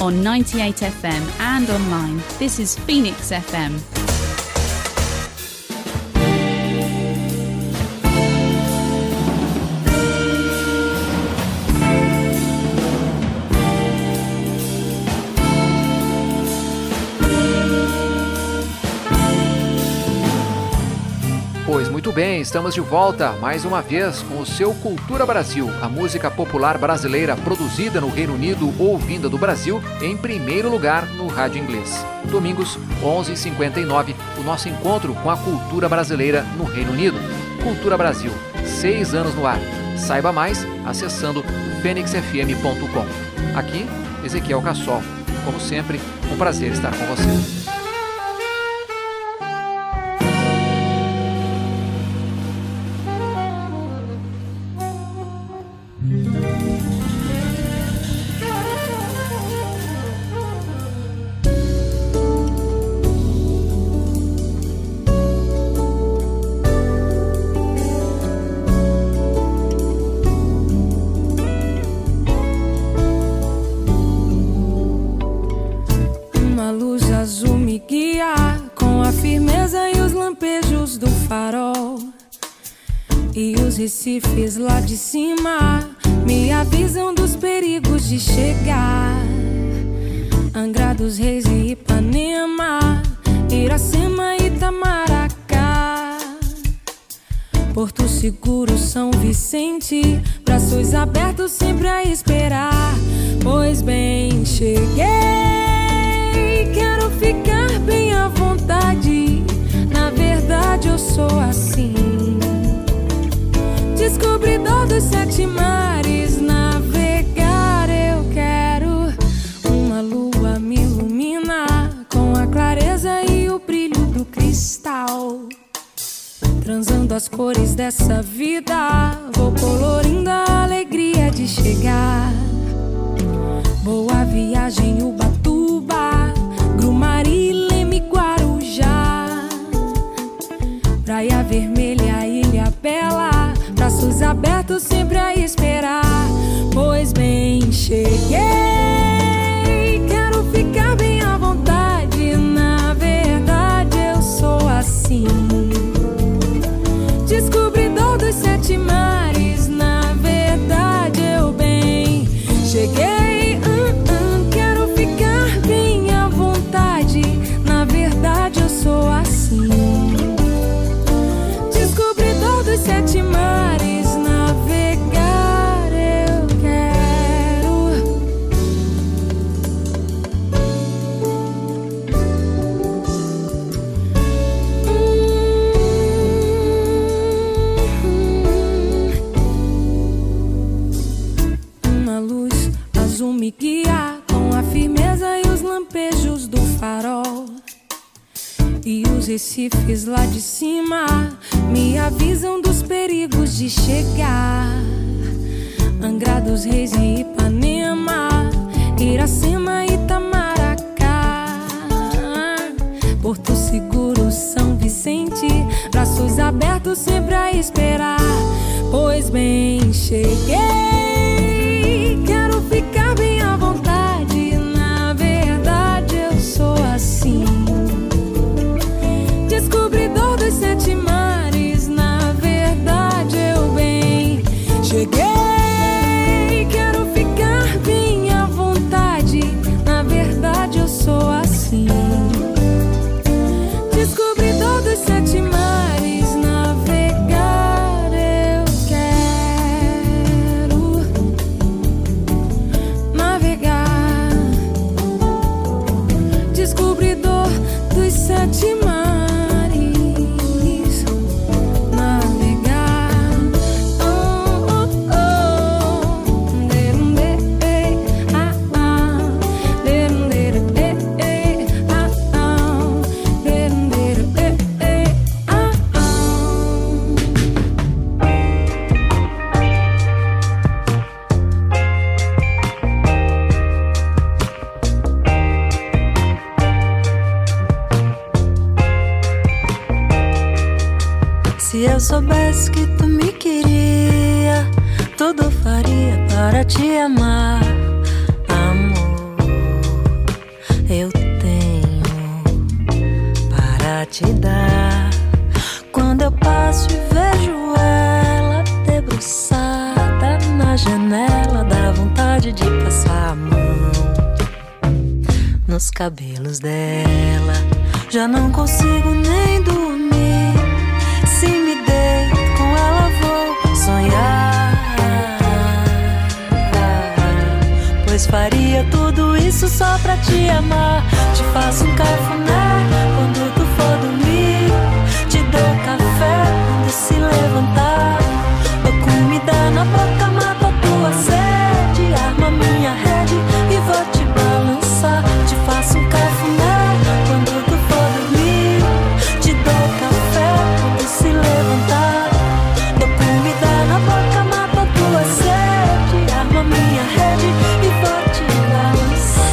on 98 FM and online. This is Phoenix FM. Pois muito bem, estamos de volta mais uma vez com o seu Cultura Brasil, a música popular brasileira produzida no Reino Unido ou vinda do Brasil em primeiro lugar no rádio inglês. Domingos, 11h59, o nosso encontro com a cultura brasileira no Reino Unido. Cultura Brasil, 6 anos no ar. Saiba mais acessando fenixfm.com. Aqui, Ezequiel Cassol. Como sempre, um prazer estar com você. Recifes lá de cima me avisam dos perigos de chegar. Angra dos Reis e Ipanema, Iracema e Itamaracá, Porto Seguro, São Vicente, braços abertos sempre a esperar. Pois bem, cheguei, quero ficar bem à vontade. Na verdade eu sou assim, descobridor dos 7 mares, navegar eu quero. Uma lua me ilumina com a clareza e o brilho do cristal. Transando as cores dessa vida, vou colorindo a alegria de chegar. Boa viagem, Ubatuba, Grumari, Leme, Guarujá, Praia Vermelha, Ilha Bela, braços abertos sempre a esperar. Pois bem, cheguei, quero ficar bem à vontade. Na verdade eu sou assim, descobridor dos 7 mares. Na verdade eu bem cheguei, quero ficar bem à vontade. Na verdade eu sou assim, descobridor dos 7 mares. Navegar eu quero. Uma luz azul me guia com a firmeza e os lampejos do farol. E os recifes lá de cima me avisam dos perigos de chegar. Angra dos Reis e Ipanema, Iracema e Itamaracá, Porto Seguro, São Vicente, braços abertos sempre a esperar. Pois bem, cheguei, quero ficar bem à vontade. Na verdade eu sou assim, descobridor dos 7 mares. Na verdade eu bem cheguei, quero ficar bem à vontade. Na verdade eu sou assim, descobridor dos 7 mares. Navegar eu quero. Navegar, descobridor dos 7 mares. Se eu soubesse que tu me queria, tudo faria para te amar, amor. te dar. Quando eu passo e vejo ela debruçada na janela, dá vontade de passar a mão nos cabelos dela. Já não consigo nem dormir. Se me deito com ela vou sonhar, pois faria tudo isso só pra te amar. Te faço um cafuné quando tu for dormir, te dou café quando se levantar, dou comida na boca, mato a tua sede, arma minha rede e vou te balançar. Te faço um cafuné quando tu for dormir, te dou café quando se levantar, dou comida na boca, mato a tua sede, arma minha rede e vou te balançar.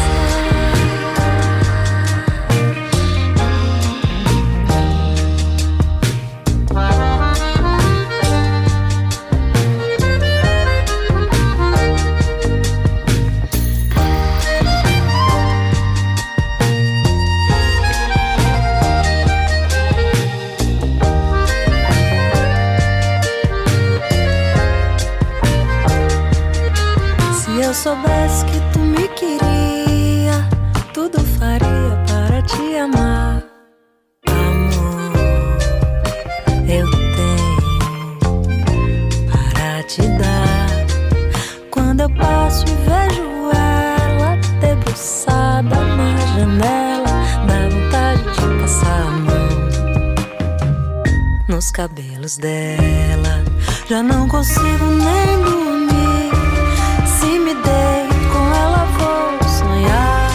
Se eu soubesse que tu me queria, tudo faria para te amar. Amor, eu tenho para te dar. Quando eu passo e vejo ela debruçada na janela, dá vontade de passar a mão nos cabelos dela. Já não consigo nem dormir. Se me deito com ela vou sonhar,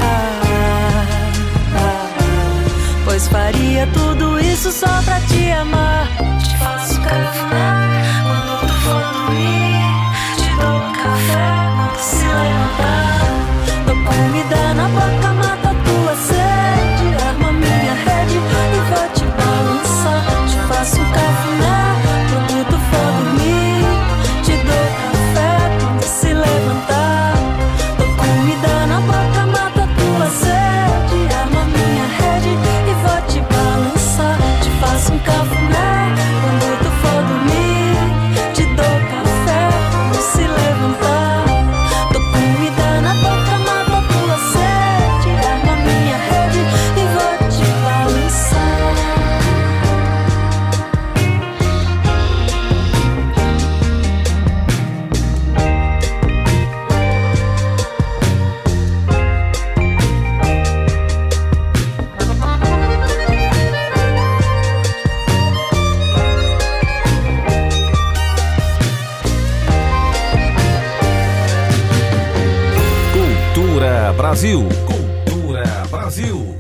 pois faria tudo isso só pra te amar. Te faço café quando tu for dormir, te dou café quando se levantar, dou comida na boca, mato a tua sede, arma minha rede e vou te balançar. Te faço café quando tu for dormir, te dou café quando se levantar, dou comida na boca, mato a tua sede, arma minha rede e vou te balançar. Te faço um cafuné quando tu for dormir, te dou café quando se levantar, dou comida na boca, mato a tua sede, arma minha rede e vou te balançar. Cultura Brasil. Cultura Brasil.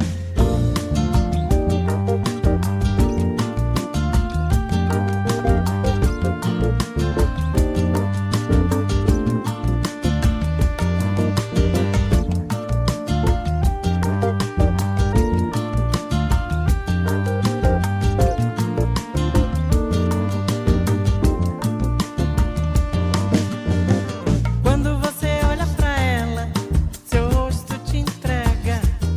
Quando você olha pra ela, seu rosto te entrega.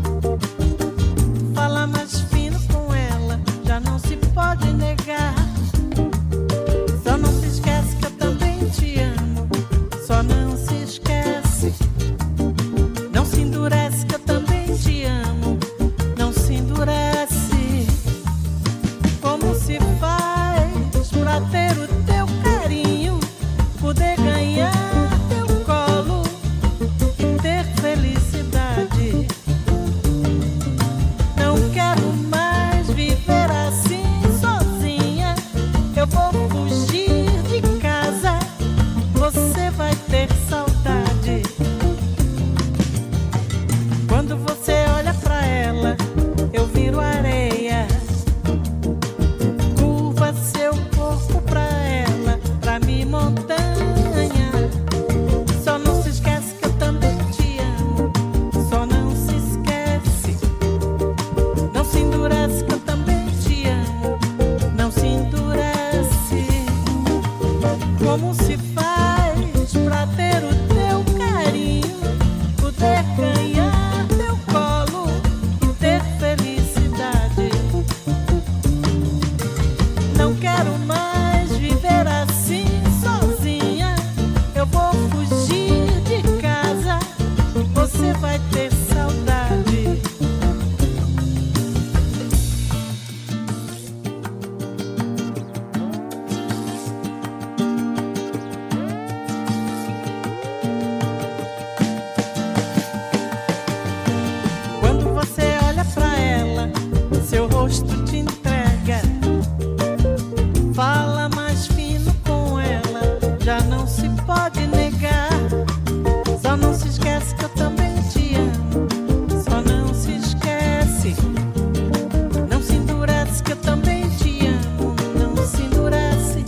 Fala mais fino com ela, já não se pode negar. Só não se esquece que eu também te amo. Só não se esquece. Não se endurece que eu também te amo. Não se endurece. Como se faz pra ter o teu carinho, poder ganhar teu colo e ter felicidade? Não quero mais viver assim sozinha. Eu vou fugir de casa, você vai ter saudade. Quando você olha pra ela, eu viro areia. Curva seu corpo pra ela, pra mim montanha. Só não se esquece que eu também te amo. Só não se esquece. Não se endurece que eu também te amo. Não se endurece. quero mais viver assim sozinha. Eu vou fugir de casa, você vai ter saudade. Quando você olha pra ela, seu rosto te entrega. Fala mais fino com ela, já não se pode negar. Só não se esquece que eu também te amo. Só não se esquece. Não se endurece que eu também te amo. Não se endurece.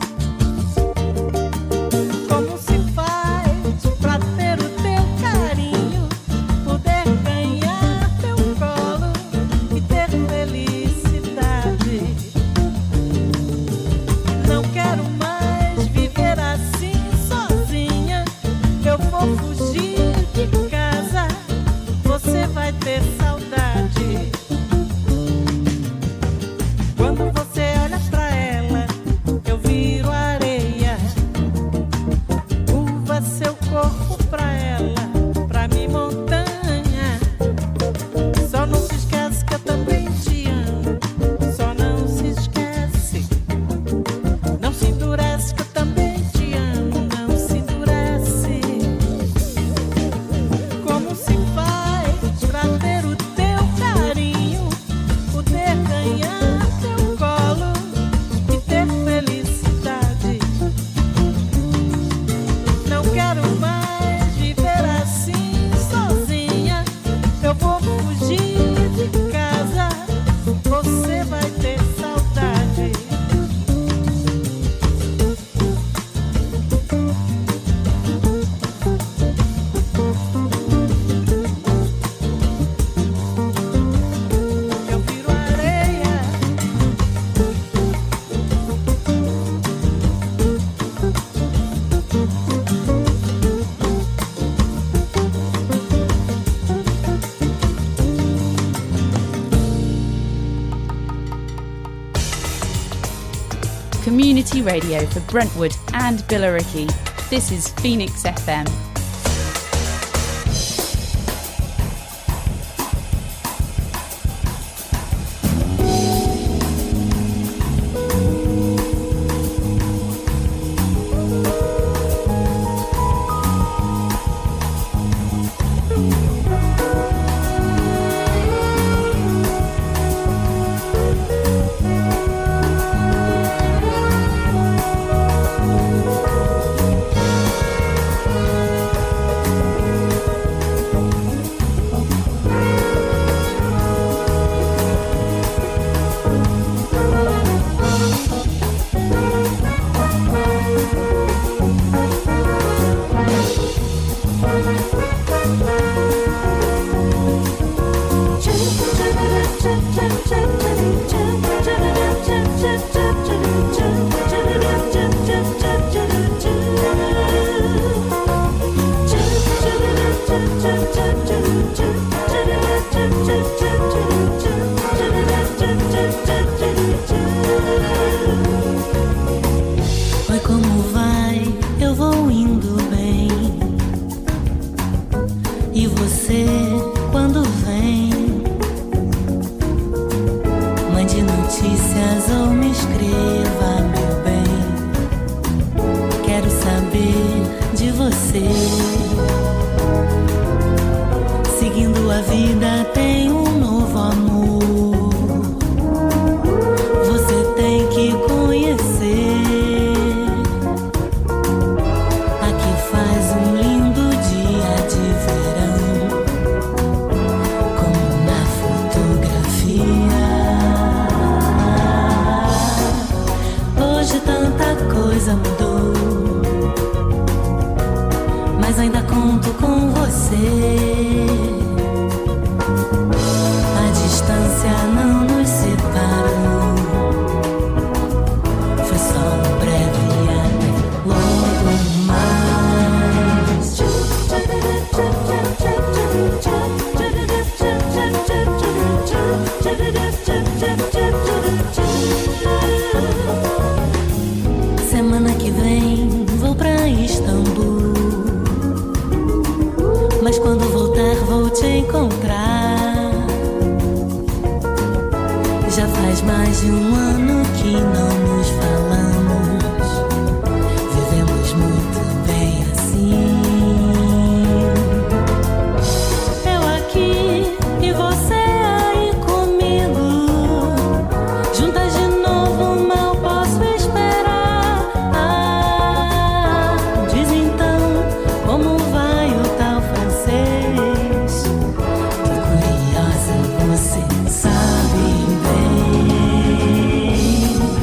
Como se faz pra ter o teu carinho, poder ganhar teu colo e ter felicidade. Não quero mais viver assim sozinha. Eu vou fugir de casa, você vai ter saudade. Quando você olha pra ela, eu viro areia. Curva seu corpo pra ela, pra mim montanha. Só não se esquece que eu também te amo. Só não se esquece. Não se endurece que eu também te amo. Não se endurece. Como se faz pra ter o teu carinho, poder ganhar teu colo e ter felicidade. Não quero mais viver assim sozinha. Eu vou fugir de casa, você vai ter saudade. Eu viro areia. Community radio for Brentwood and Billericay. This is Phoenix FM. Oi, como vai? Eu vou indo bem. E você, quando vem? Mande notícias ou me escreva, meu bem. Quero saber de você. Seguindo a vida tem um novo amor. Você tem que conhecer. Aqui faz um lindo dia de verão, como na fotografia. Hoje tanta coisa mudou, mas ainda conto com você. mais de um ano que não nos falamos. Vivemos muito bem assim. Eu aqui e você aí comigo. Juntas de novo, mal posso esperar. Diz então como vai o tal francês. Tô curiosa, você sabe bem.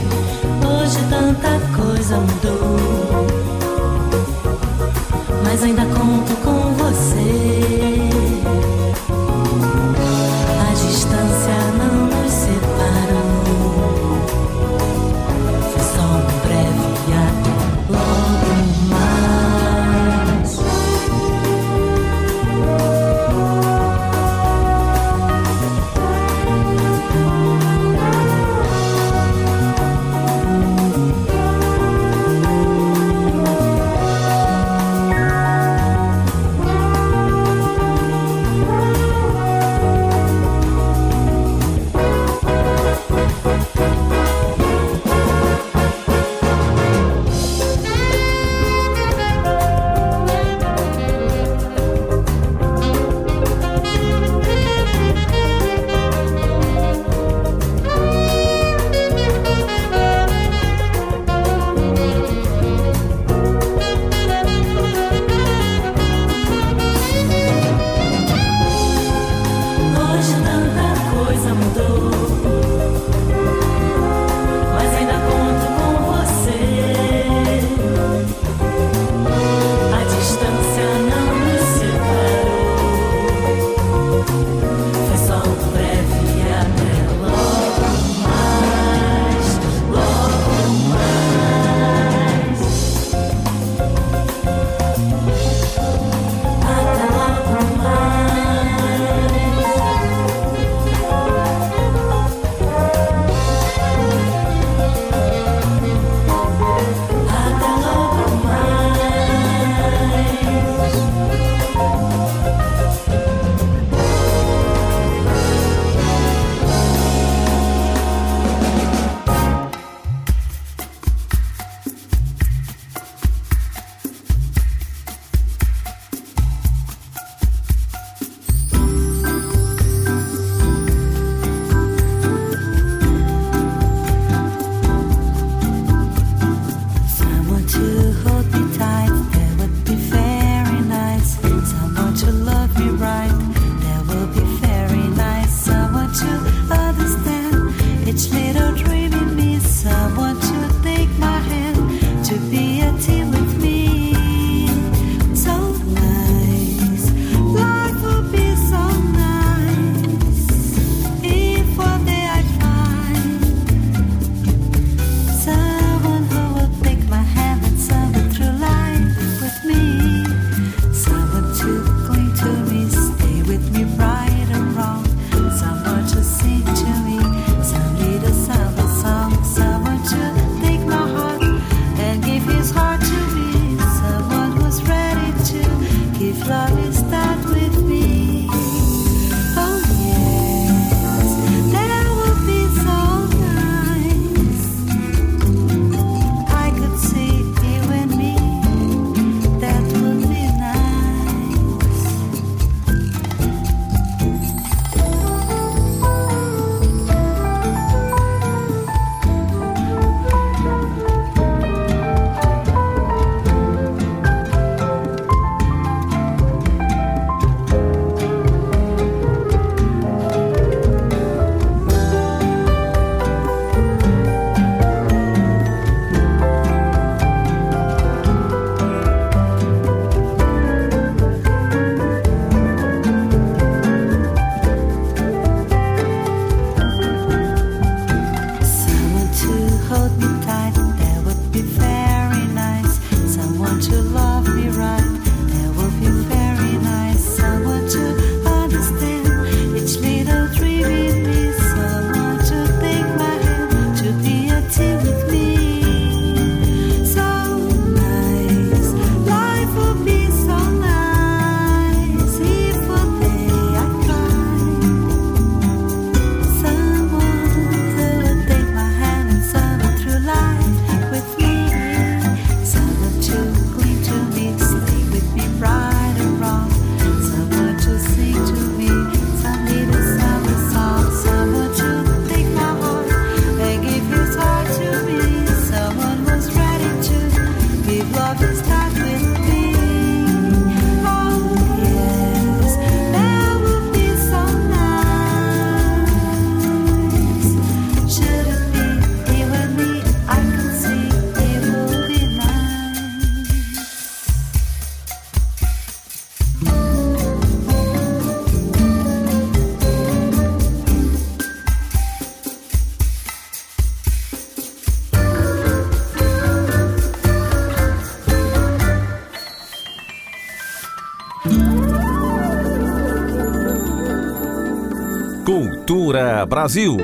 Cultura Brasil.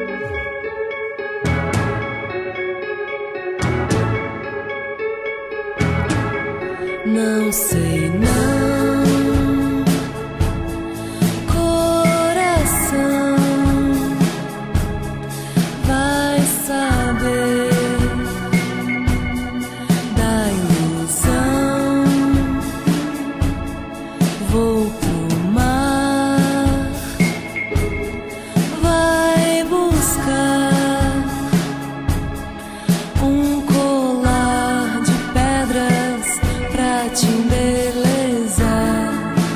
Não sei não, coração vai saber da ilusão. Vou pro mar, vai buscar um colar de pedras pra te embelezar.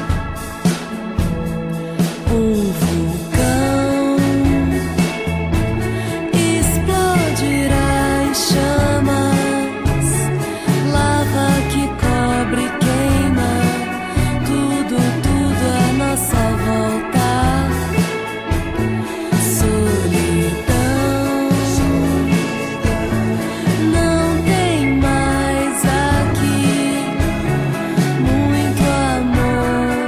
Um vulcão explodirá em chamas, lava que cobre e queima tudo, tudo à nossa volta. Solidão não tem mais aqui. Muito amor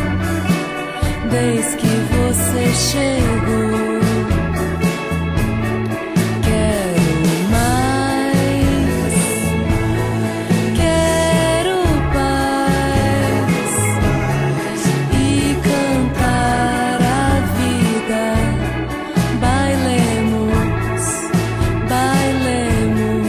desde que você chegou. Quero mais, quero paz e cantar a vida. Bailemos, bailemos.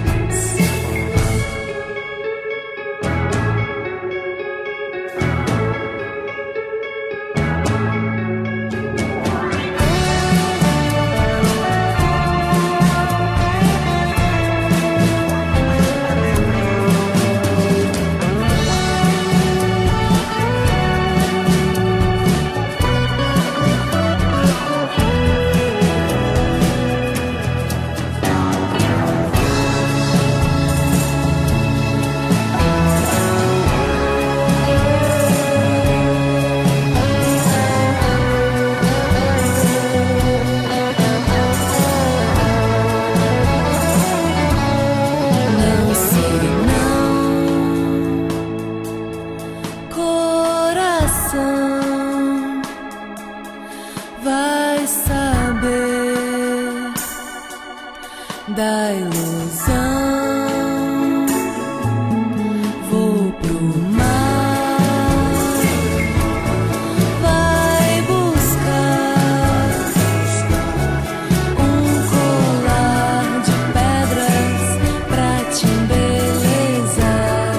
Não sei não, coração vai saber da ilusão. Vou pro mar, vai buscar um colar de pedras pra te embelezar.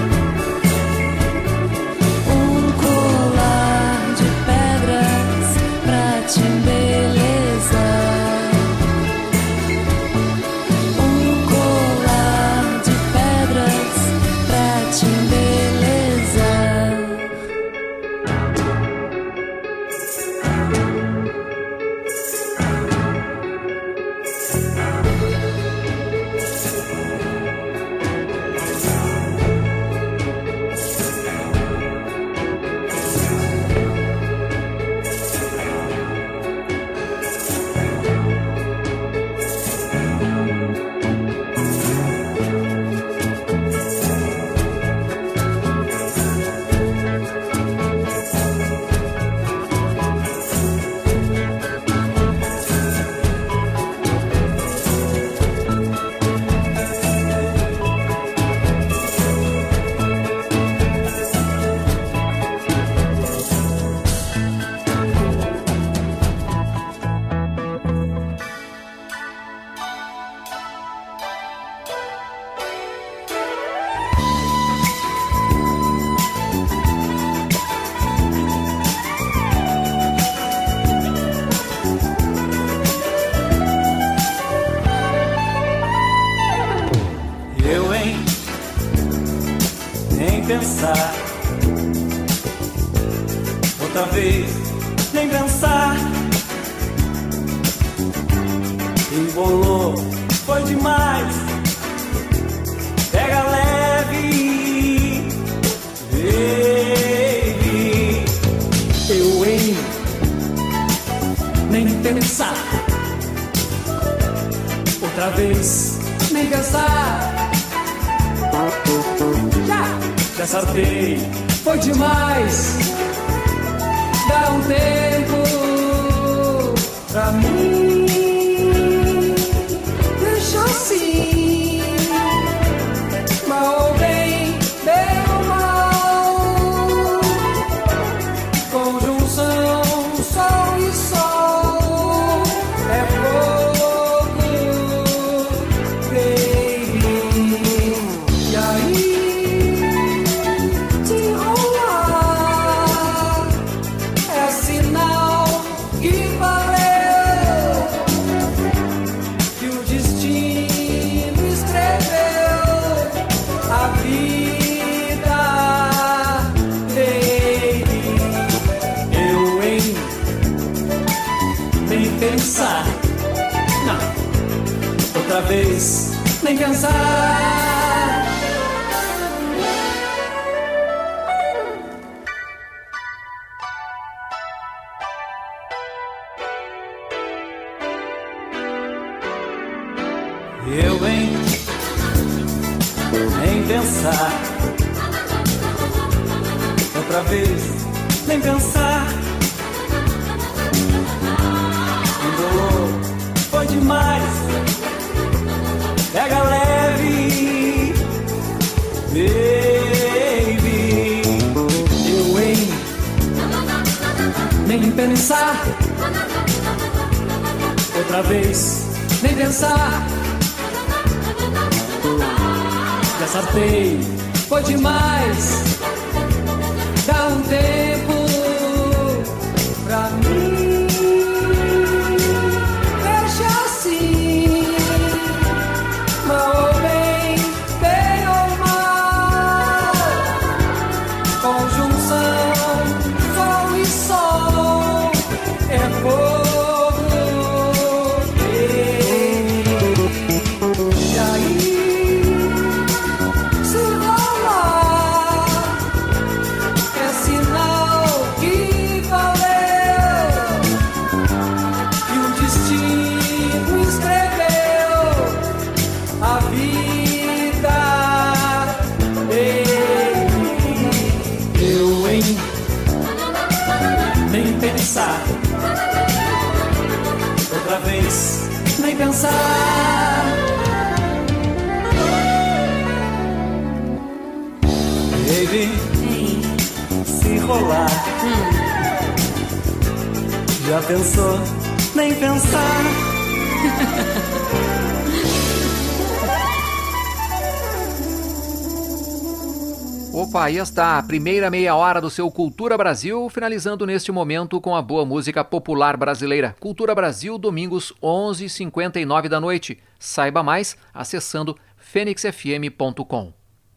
Um colar de pedras pra te embelezar. Um colar de pedras pra te embelezar. Eu, hein? Nem pensar. Outra vez, nem pensar. Embolou, foi demais. Pega leve, baby. Eu, hein? Nem pensar. Outra vez, nem pensar. Já acertei, foi demais. Dá um tempo, pra mim. Deixa assim, mal ou bem, bem ou mal, conjunção, sol e sol, é fogo, baby. E aí, se rolar, é sinal que valeu, que o destino escreveu a vida, baby. Eu, hein? Nem pensar. Não. Outra vez, nem pensar. Eu, hein? Nem pensar. Outra vez, nem pensar. O dolor foi demais. Pega leve, baby. Eu, hein? Nem pensar. Outra vez, nem pensar. Já sartei, foi demais. Dá um tempo pra mim. Deixa assim, mal ou bem, bem ou mal, conjunção, sol e sol, é fogo, e aí, se rolar, é sinal que valeu, que o destino escreveu a vida, eu, hein? Nem pensar. Outra vez, nem pensar. Baby, se rolar. Já pensou? Nem pensar. Opa, aí está a primeira meia hora do seu Cultura Brasil, finalizando neste momento com a boa música popular brasileira. Cultura Brasil, domingos 11h59 da noite. Saiba mais acessando fenixfm.com.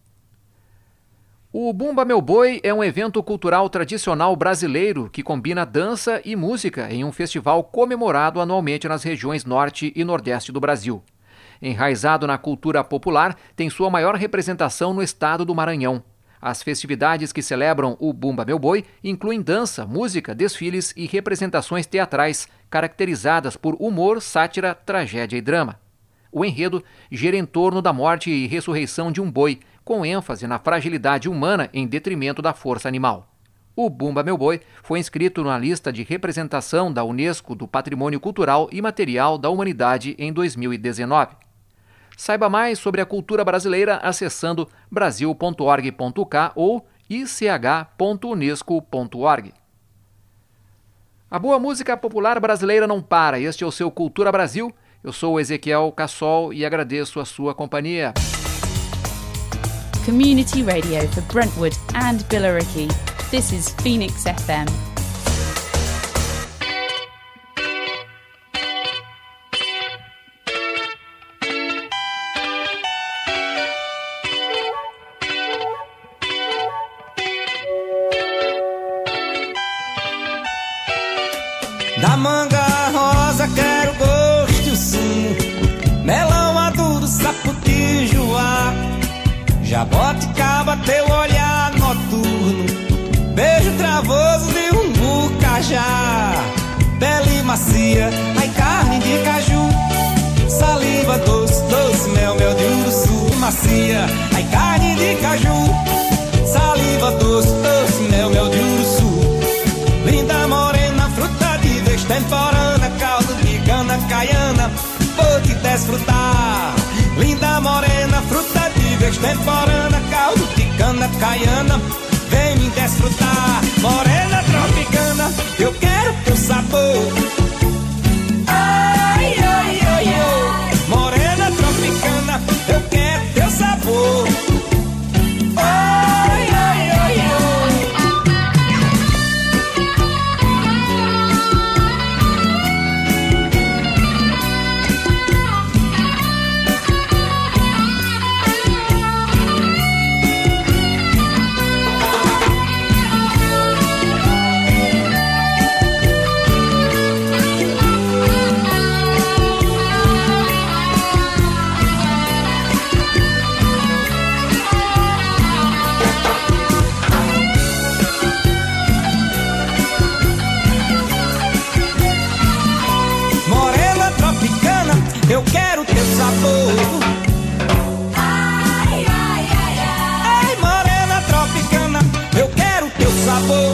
O Bumba Meu Boi é um evento cultural tradicional brasileiro que combina dança e música em um festival comemorado anualmente nas regiões norte e nordeste do Brasil. Enraizado na cultura popular, tem sua maior representação no estado do Maranhão. As festividades que celebram o Bumba Meu Boi incluem dança, música, desfiles e representações teatrais caracterizadas por humor, sátira, tragédia e drama. O enredo gira em torno da morte e ressurreição de um boi, com ênfase na fragilidade humana em detrimento da força animal. O Bumba Meu Boi foi inscrito na lista de representação da Unesco do Patrimônio Cultural e Material da Humanidade em 2019. Saiba mais sobre a cultura brasileira acessando brasil.org.k ou ich.unesco.org. A boa música popular brasileira não para. Este é o seu Cultura Brasil. Eu sou o Ezequiel Cassol e agradeço a sua companhia. Community radio for Brentwood and Billericay. This is Phoenix FM. Da manga rosa quero gosto sim, melão maduro, saputi, joá, jaboticaba, teu olhar noturno, beijo travoso de um bucajá, pele macia, ai carne de caju, saliva doce, doce, mel, mel de uruçu, macia, ai carne de caju, saliva doce, doce, mel, mel de uruçu, linda morena, fruta de vez temporânea, caldo extemporânea, caldo de cana caiana, vem me desfrutar. Morena tropicana, eu quero teu sabor. Ai, ai, ai, ai. Morena tropicana, eu quero teu sabor. Ai, ai, ai, ai. Eu quero teu sabor. Ai, ai, ai, ai. Ai, morena tropicana, eu quero teu sabor.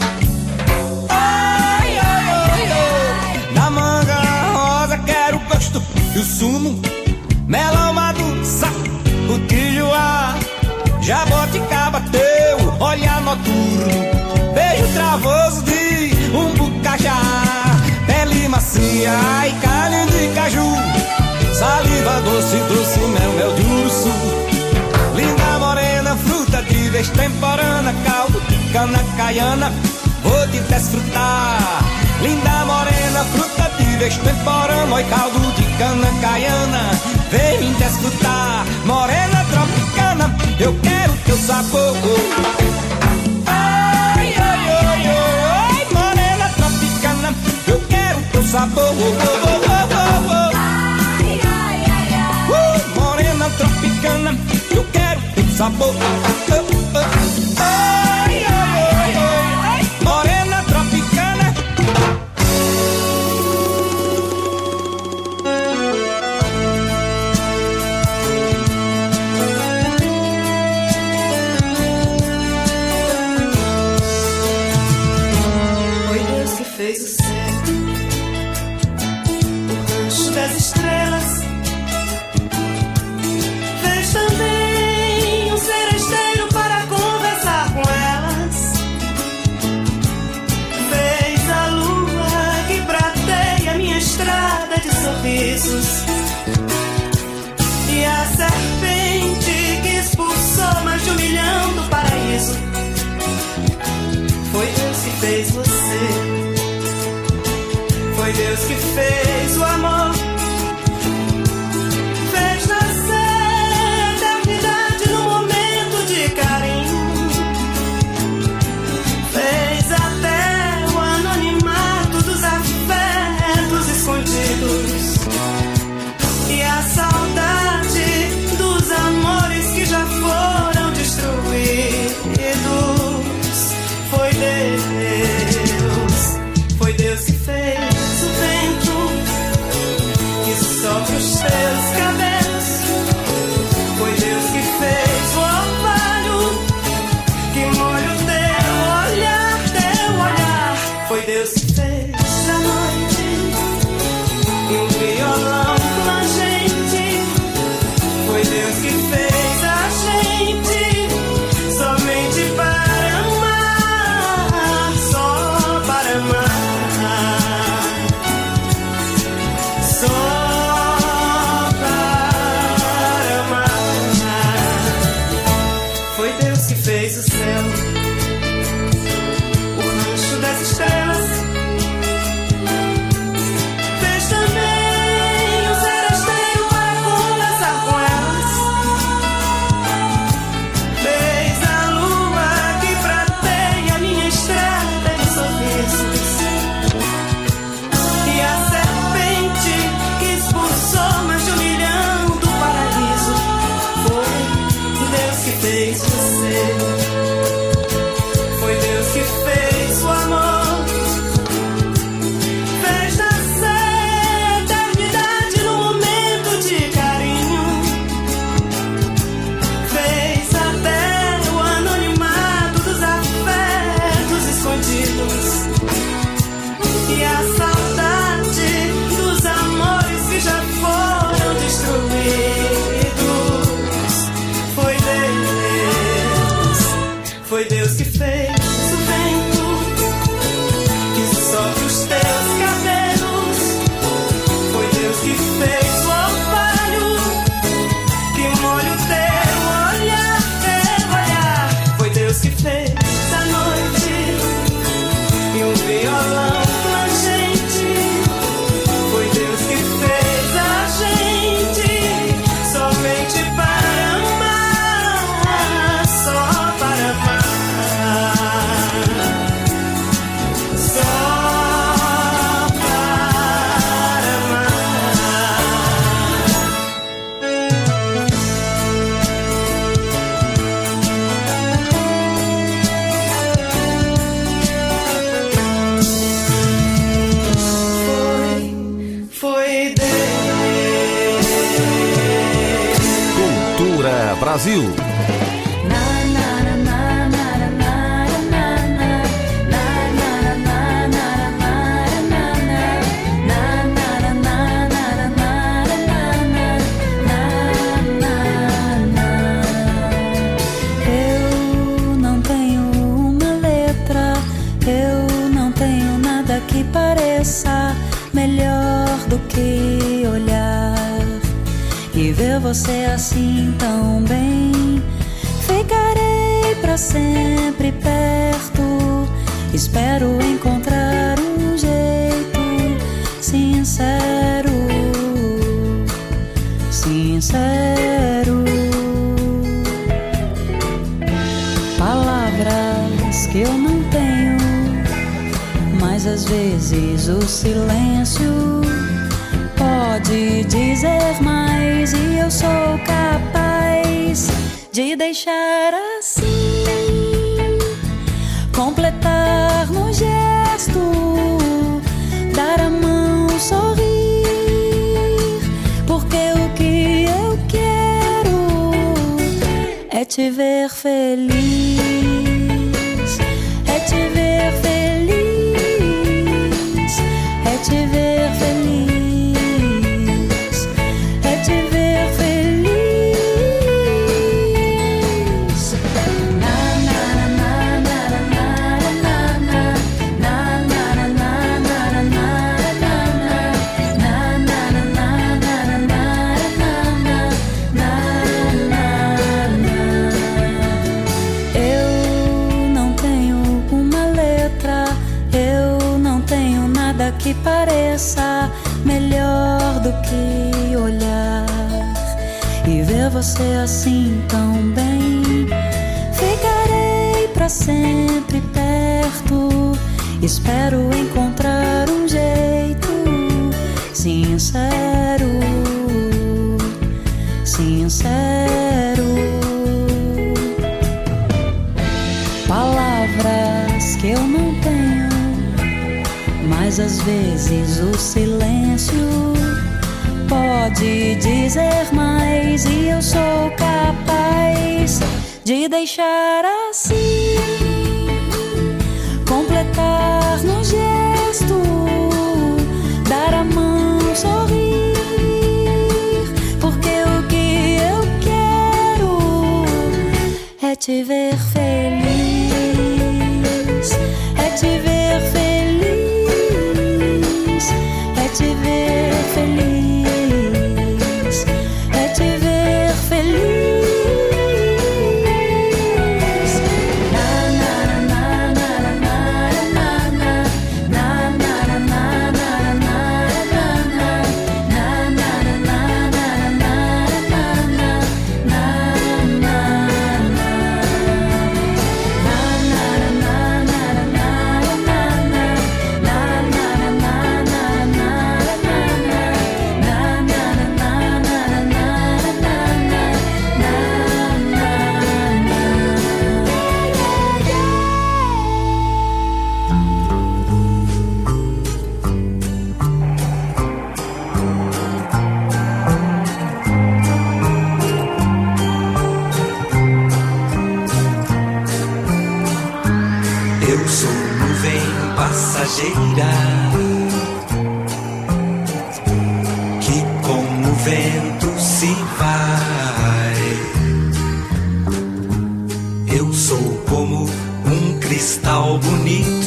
Ai, ai, ai, ai. Na manga rosa quero o gosto e o sumo, melão maduro, saco, o tijuá, jaboticaba, teu olhar noturno, beijo travoso de umbucajá, pele macia e carne de caju, saliva doce, doce, mel, mel de urso. Linda morena, fruta de vez temporânea, caldo de cana caiana, vou te desfrutar. Linda morena, fruta de vez temporânea, oi, caldo de cana caiana, vem me desfrutar. Morena tropicana, eu quero teu sabor. Ai, ai, ai, ai, morena tropicana, eu quero teu sabor. Morena tropicana, eu quero teu sabor. Ai, ai, ai, ai, morena tropicana. Foi Deus que fez o céu, o rancho das estrelas. Fez também um seresteiro para conversar com elas. Fez a lua que prateia minha estrada de sorrisos, e a serpente que expulsou mais de 1 milhão do paraíso. Foi Deus que fez você, foi Deus que fez o amor. Fez nascer eternidade no momento de carinho. Fez até o anonimato dos afetos escondidos, e a saudade dos amores que já foram destruídos. Foi Deus que fez o vento que sopra os teus cabelos. Foi Deus que fez o orvalho que molha o teu olhar, teu olhar. Foi Deus que fez a noite e um violão plangente. Foi Deus que fez a gente somente para amar, só para amar. Foi Deus que fez o céu, o rancho das estrelas. Fez também um seresteiro para conversar com elas. Cultura Brasil. Eu não tenho uma letra, eu não tenho nada que pareça melhor do que olhar e ver você assim tão bem. Ficarei pra sempre perto, espero encontrar um jeito sincero, sincero. Palavras que eu não tenho, mas às vezes o silêncio pode dizer mais, e eu sou capaz de deixar assim, completar no gesto, dar a mão, sorrir, porque o que eu quero é te ver feliz, é te ver feliz, é te ver feliz. Que pareça melhor do que olhar e ver você assim tão bem. Ficarei pra sempre perto, espero encontrar um jeito sincero, sincero. Palavras que eu não tenho, mas às vezes o silêncio pode dizer mais, e eu sou capaz de deixar assim, completar no gesto, dar a mão, sorrir, porque o que eu quero é te ver feliz, é te ver feliz, é te ver feliz, é te ver feliz. Eu sou nuvem passageira que como o vento se vai. Eu sou como um cristal bonito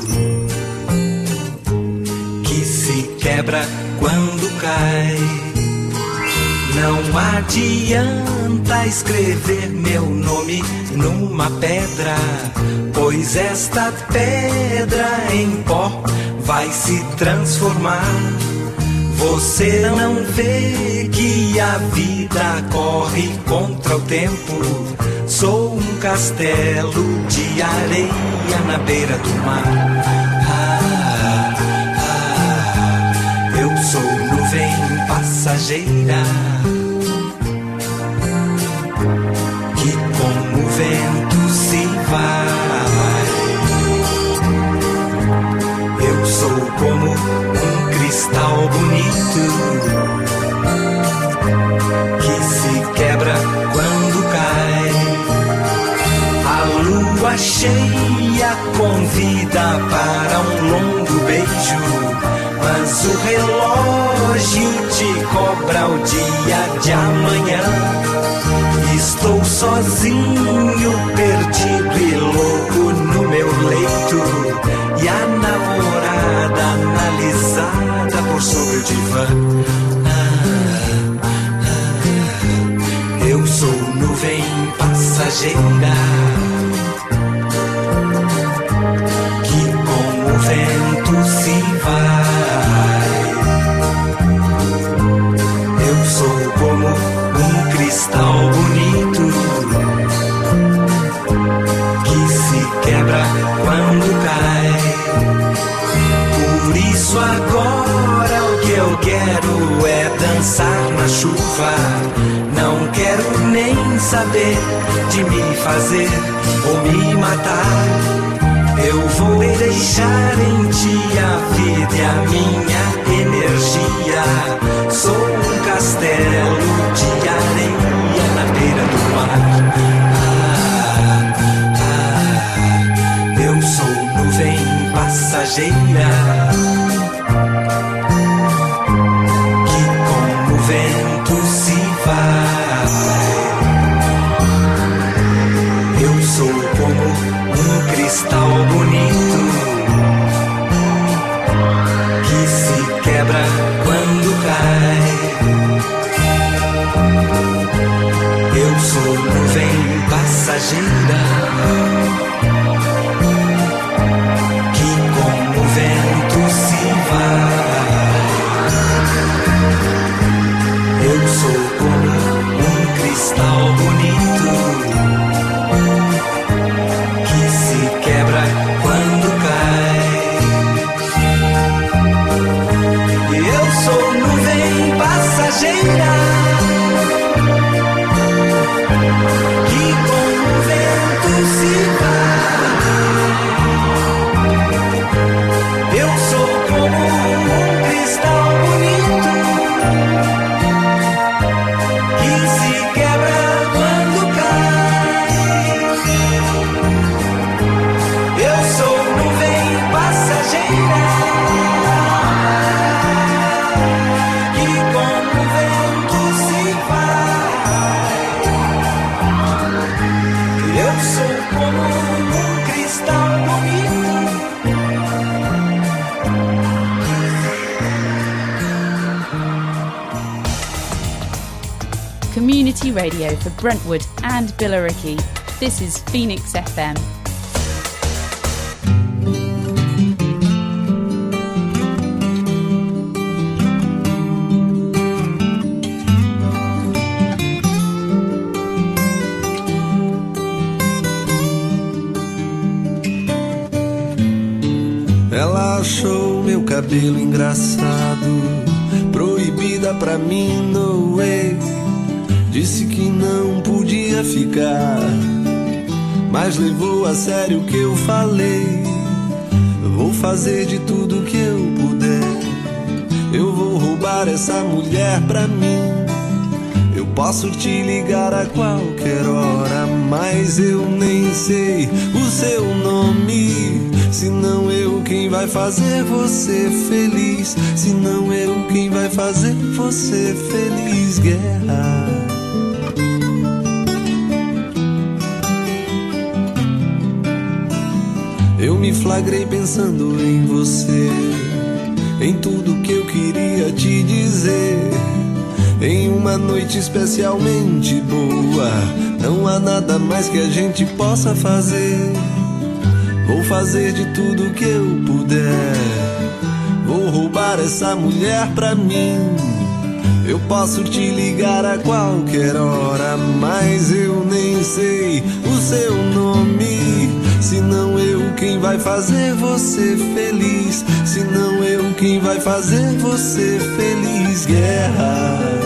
que se quebra quando cai. Não adianta escrever meu nome numa pedra, pois esta pedra em pó vai se transformar. Você não vê que a vida corre contra o tempo. Sou um castelo de areia na beira do mar. Eu sou nuvem passageira que como o vento se vai. Eu sou como um cristal bonito que se quebra quando convida para um longo beijo, mas o relógio te cobra o dia de amanhã. Estou sozinho, perdido e louco no meu leito, e a namorada analisada por sobre o divã. Eu sou nuvem passageira que com o vento se vai. Eu sou como um cristal bonito que se quebra quando cai. Por isso agora o que eu quero é dançar na chuva. Não quero nem saber de me fazer ou me matar. Eu vou deixar em ti a vida e a minha energia. Sou um castelo de areia na beira do mar. Eu sou nuvem passageira que como o vento se vai. Eu sou como um cristal bonito que se quebra quando cai. Eu sou nuvem passageira que como o vento se vai. Eu sou como um cristal bonito que se quebra quando cai. Eu sou nuvem passageira que com o vento se vai. Eu sou como um cristal bonito que se quebra quando cai. Eu sou nuvem passageira que com o vento se vai. Eu sou como um cristal bonito. Community radio for Brentwood and Billericay. This is Phoenix FM. Ela achou meu cabelo engraçado, proibida pra mim, no way. Disse que não podia ficar, mas levou a sério o que eu falei. Vou fazer de tudo que eu puder. Eu vou roubar essa mulher pra mim. Eu posso te ligar a qualquer hora, mas eu nem sei o seu nome. Se não eu quem vai fazer você feliz, se não eu quem vai fazer você feliz. Guerra. Eu me flagrei pensando em você, em tudo que eu queria te dizer. Em uma noite especialmente boa, não há nada mais que a gente possa fazer. Vou fazer de tudo que eu puder. Vou roubar essa mulher pra mim. Eu posso te ligar a qualquer hora, mas eu nem sei o seu nome. Se não eu quem vai fazer você feliz, se não eu quem vai fazer você feliz. Guerra.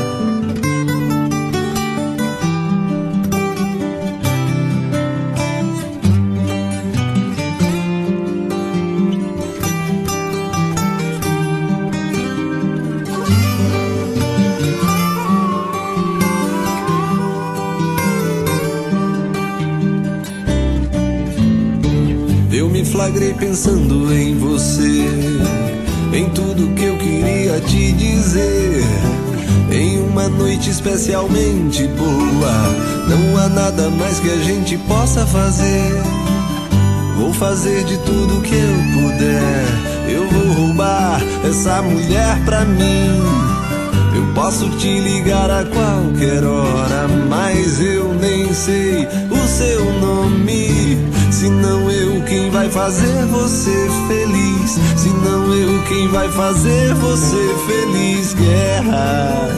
flagrei pensando em você, em tudo que eu queria te dizer. Em uma noite especialmente boa, não há nada mais que a gente possa fazer. Vou fazer de tudo que eu puder. Eu vou roubar essa mulher pra mim. Eu posso te ligar a qualquer hora, mas eu nem sei o seu nome. Se não eu quem vai fazer você feliz, se não eu quem vai fazer você feliz. Guerra.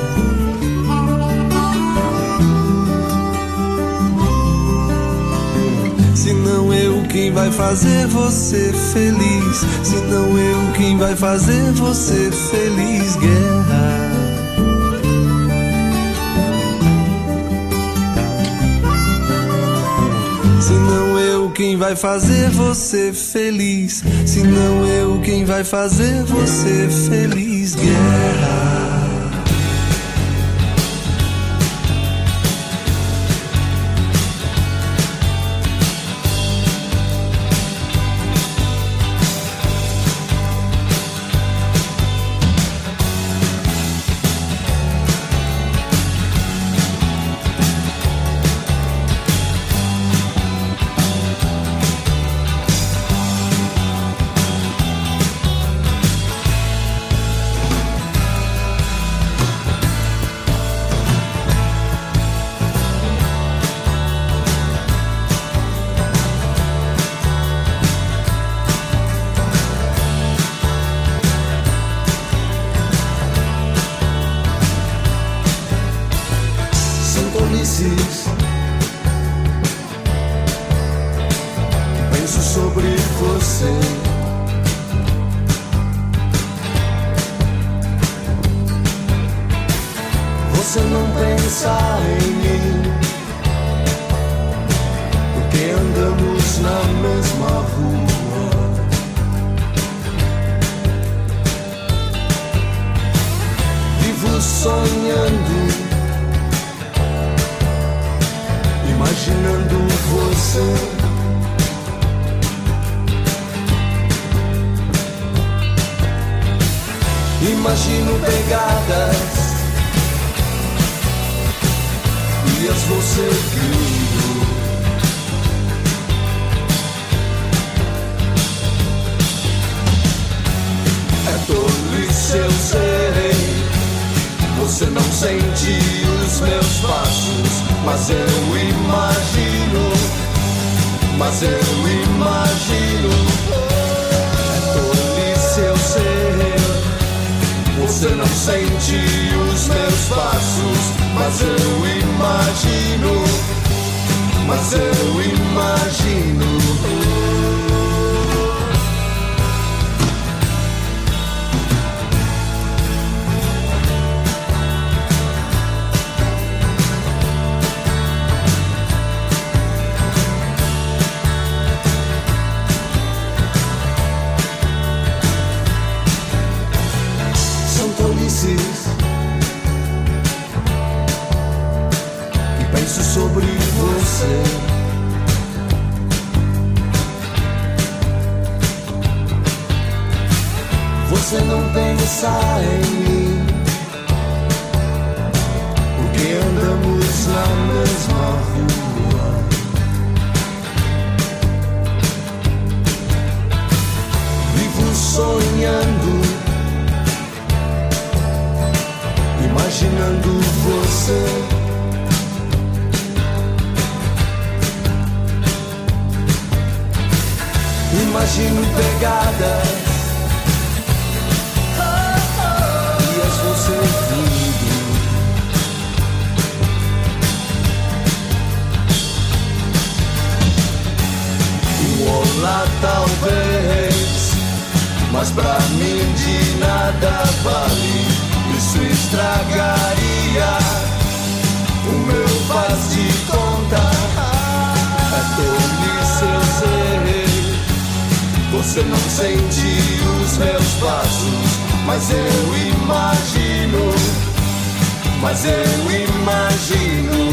Se não eu quem vai fazer você feliz, se não eu quem vai fazer você feliz. Guerra. Se não eu quem vai fazer você feliz, se não eu quem vai fazer você feliz. Guerra. Penso sobre você. Você não pensa em mim, porque andamos na mesma rua. Vivo sonhando, imaginando você. Imagino pegadas e as vou seguindo. É tolice, eu sei. Você não sente os meus passos, mas eu imagino, mas eu imagino. É tolice, eu sei. Você não sente os meus passos, mas eu imagino, mas eu imagino. E penso sobre você. Você não pensa em mim, porque andamos na mesma rua. Vivo sonhando, imaginando você. Imagino pegadas e as vou seguindo. Olá talvez, mas pra mim de nada vale. Isso estragaria o meu faz de conta. É tolice, eu sei. Você não sente os meus passos, mas eu imagino, mas eu imagino.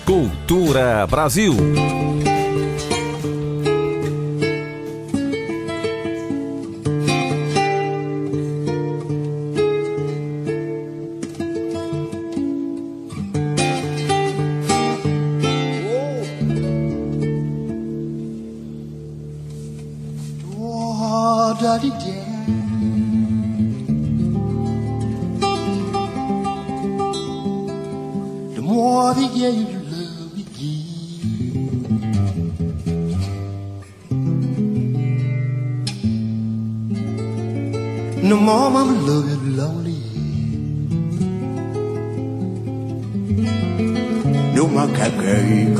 Cultura Brasil. The more they gave you love we give. No more mama love you lonely. No more kai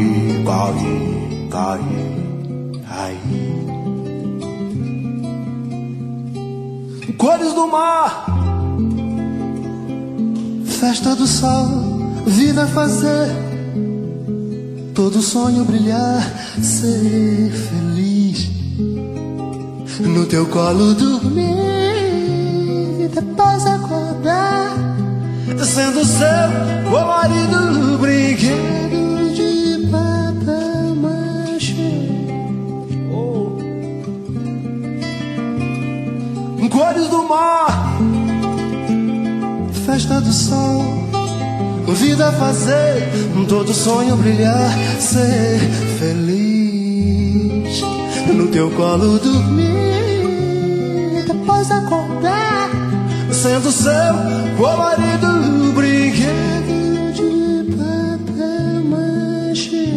cores do mar, festa do sol, vida fazer, todo sonho brilhar, ser feliz, no teu colo dormir, depois acordar, sendo seu o marido, brinquedo de papel machê. Cores do mar, festa do sol, vida fazer, todo sonho brilhar, ser feliz, no teu colo dormir, depois acordar, sendo seu colorido, brinquedo de papel machê.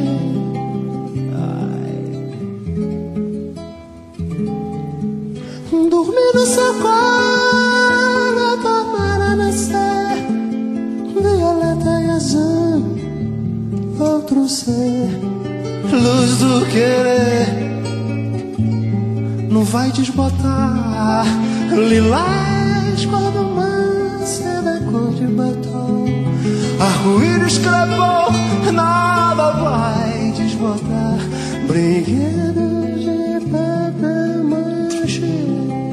Dormir no seu colo, tomar a nascer, violeta e azul, outro ser, luz do querer, não vai desbotar, lilás, cor do mar, seda cor de batom, arco-íris crepou, nada vai desbotar, brinquedo de papel machê.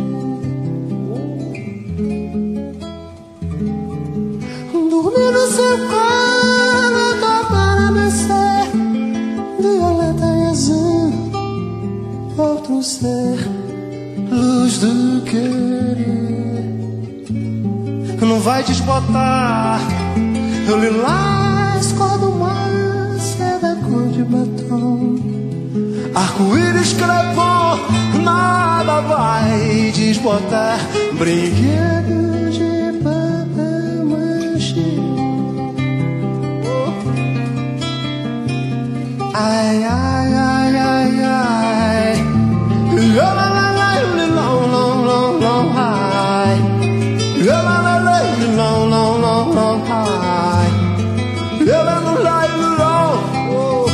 Dormir no seu colo, topar a nascer, violeta e azul, outro ser, luz do querer, não vai desbotar, lilás, cor do mar, seda cor de batom, arco-íris crepom, nada vai desbotar, brinquedo de papel machê. Ai, ai, ai, ai, ai, la la la la, long, long, long, long, high, la la la la, long, long, long, long, high, la la la la, long, oh.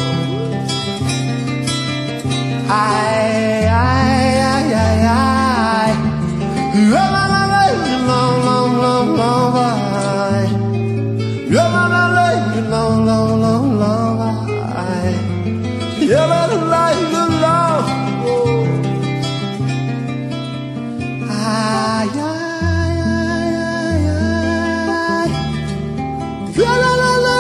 Ai, ai, ai, ai, ai, la la la la, long, long, long, long, high, la la la la, long, long, long, long, high. Yeah, la la la la la. Ay, ay, ay, ay, ay. Yeah, la la la.